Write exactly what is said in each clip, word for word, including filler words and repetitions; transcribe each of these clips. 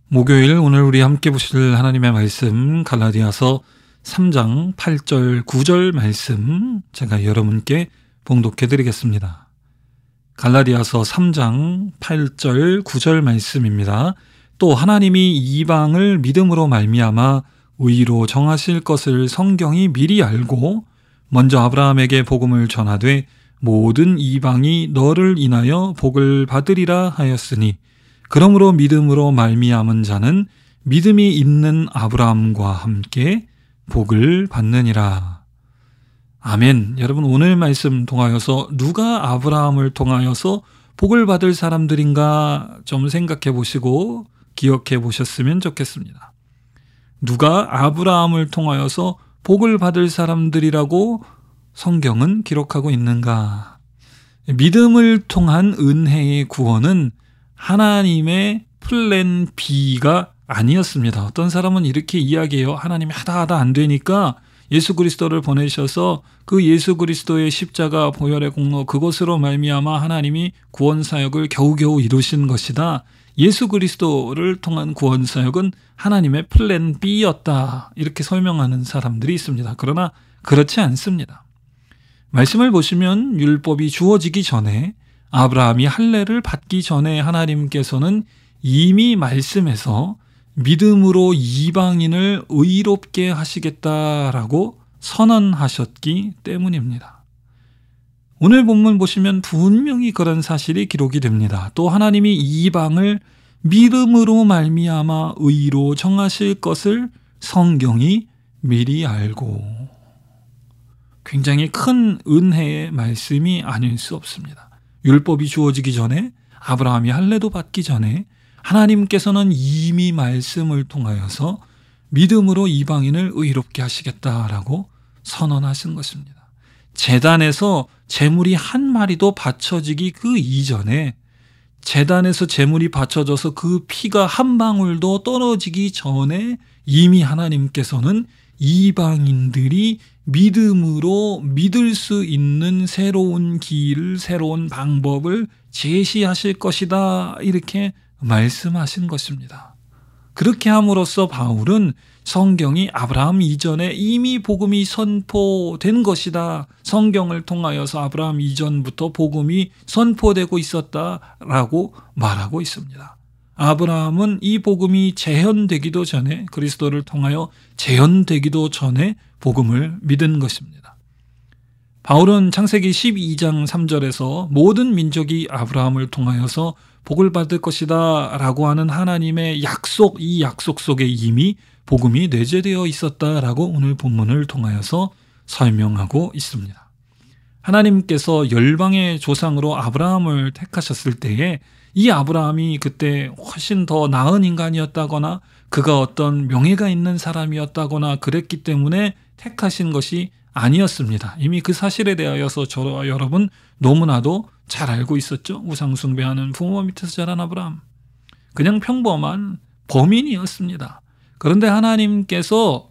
목요일 오늘 우리 함께 보실 하나님의 말씀 갈라디아서 삼 장 팔 절 구 절 말씀 제가 여러분께 봉독해 드리겠습니다. 갈라디아서 삼 장 팔 절 구 절 말씀입니다. 또 하나님이 이방을 믿음으로 말미암아 의로 정하실 것을 성경이 미리 알고 먼저 아브라함에게 복음을 전하되 모든 이방이 너를 인하여 복을 받으리라 하였으니 그러므로 믿음으로 말미암은 자는 믿음이 있는 아브라함과 함께 복을 받느니라. 아멘. 여러분, 오늘 말씀 통하여서 누가 아브라함을 통하여서 복을 받을 사람들인가 좀 생각해 보시고 기억해 보셨으면 좋겠습니다. 누가 아브라함을 통하여서 복을 받을 사람들이라고 성경은 기록하고 있는가? 믿음을 통한 은혜의 구원은 하나님의 플랜 B가 아니었습니다. 어떤 사람은 이렇게 이야기해요. 하나님이 하다 하다 안 되니까 예수 그리스도를 보내셔서 그 예수 그리스도의 십자가 보혈의 공로 그것으로 말미암아 하나님이 구원 사역을 겨우겨우 이루신 것이다. 예수 그리스도를 통한 구원 사역은 하나님의 플랜 B였다. 이렇게 설명하는 사람들이 있습니다. 그러나 그렇지 않습니다. 말씀을 보시면 율법이 주어지기 전에 아브라함이 할례를 받기 전에 하나님께서는 이미 말씀에서 믿음으로 이방인을 의롭게 하시겠다라고 선언하셨기 때문입니다. 오늘 본문 보시면 분명히 그런 사실이 기록이 됩니다. 또 하나님이 이방을 믿음으로 말미암아 의로 정하실 것을 성경이 미리 알고, 굉장히 큰 은혜의 말씀이 아닐 수 없습니다. 율법이 주어지기 전에, 아브라함이 할례도 받기 전에 하나님께서는 이미 말씀을 통하여서 믿음으로 이방인을 의롭게 하시겠다라고 선언하신 것입니다. 제단에서 제물이 한 마리도 바쳐지기 그 이전에, 제단에서 제물이 바쳐져서 그 피가 한 방울도 떨어지기 전에 이미 하나님께서는 이방인들이 믿음으로 믿을 수 있는 새로운 길을, 새로운 방법을 제시하실 것이다. 이렇게 말씀하신 것입니다. 그렇게 함으로써 바울은 성경이 아브라함 이전에 이미 복음이 선포된 것이다. 성경을 통하여서 아브라함 이전부터 복음이 선포되고 있었다라고 말하고 있습니다. 아브라함은 이 복음이 재현되기도 전에, 그리스도를 통하여 재현되기도 전에 복음을 믿은 것입니다. 바울은 창세기 십이 장 삼 절에서 모든 민족이 아브라함을 통하여서 복을 받을 것이다 라고 하는 하나님의 약속, 이 약속 속에 이미 복음이 내재되어 있었다라고 오늘 본문을 통하여서 설명하고 있습니다. 하나님께서 열방의 조상으로 아브라함을 택하셨을 때에 이 아브라함이 그때 훨씬 더 나은 인간이었다거나 그가 어떤 명예가 있는 사람이었다거나 그랬기 때문에 택하신 것이 아니었습니다. 이미 그 사실에 대하여서 저와 여러분 너무나도 잘 알고 있었죠. 우상 숭배하는 부모 밑에서 자란 아브라함, 그냥 평범한 범인이었습니다. 그런데 하나님께서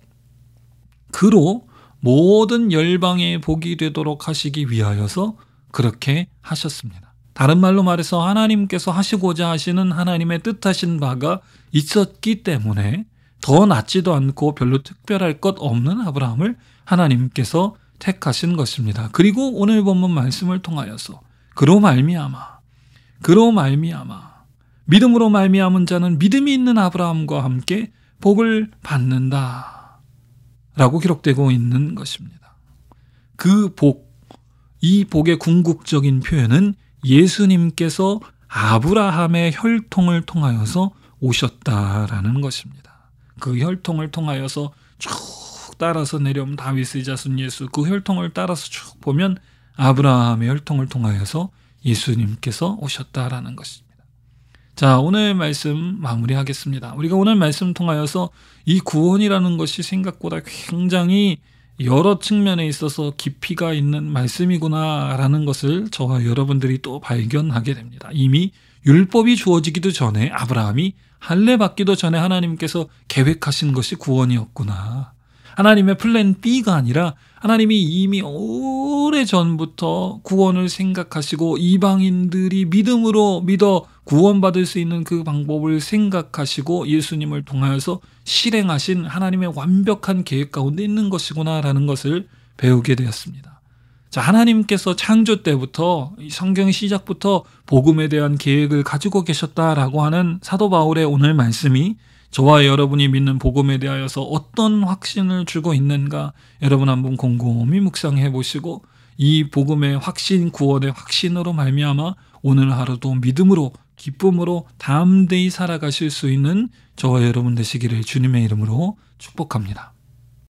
그로 모든 열방의 복이 되도록 하시기 위하여서 그렇게 하셨습니다. 다른 말로 말해서 하나님께서 하시고자 하시는 하나님의 뜻하신 바가 있었기 때문에 더 낫지도 않고 별로 특별할 것 없는 아브라함을 하나님께서 택하신 것입니다. 그리고 오늘 본문 말씀을 통하여서 그로 말미암아, 그로 말미암아 믿음으로 말미암은 자는 믿음이 있는 아브라함과 함께 복을 받는다 라고 기록되고 있는 것입니다. 그 복, 이 복의 궁극적인 표현은 예수님께서 아브라함의 혈통을 통하여서 오셨다라는 것입니다. 그 혈통을 통하여서 쭉 따라서 내려오면 다윗의 자손 예수, 그 혈통을 따라서 쭉 보면 아브라함의 혈통을 통하여서 예수님께서 오셨다라는 것입니다. 자, 오늘 말씀 마무리하겠습니다. 우리가 오늘 말씀 통하여서 이 구원이라는 것이 생각보다 굉장히 여러 측면에 있어서 깊이가 있는 말씀이구나라는 것을 저와 여러분들이 또 발견하게 됩니다. 이미 율법이 주어지기도 전에, 아브라함이 할례 받기도 전에 하나님께서 계획하신 것이 구원이었구나. 하나님의 플랜 B가 아니라 하나님이 이미 오래전부터 구원을 생각하시고 이방인들이 믿음으로 믿어 구원받을 수 있는 그 방법을 생각하시고 예수님을 통하여서 실행하신 하나님의 완벽한 계획 가운데 있는 것이구나라는 것을 배우게 되었습니다. 자, 하나님께서 창조 때부터 성경 시작부터 복음에 대한 계획을 가지고 계셨다라고 하는 사도 바울의 오늘 말씀이 저와 여러분이 믿는 복음에 대하여서 어떤 확신을 주고 있는가 여러분 한번 곰곰이 묵상해 보시고 이 복음의 확신, 구원의 확신으로 말미암아 오늘 하루도 믿음으로 기쁨으로 담대히 살아가실 수 있는 저와 여러분 되시기를 주님의 이름으로 축복합니다.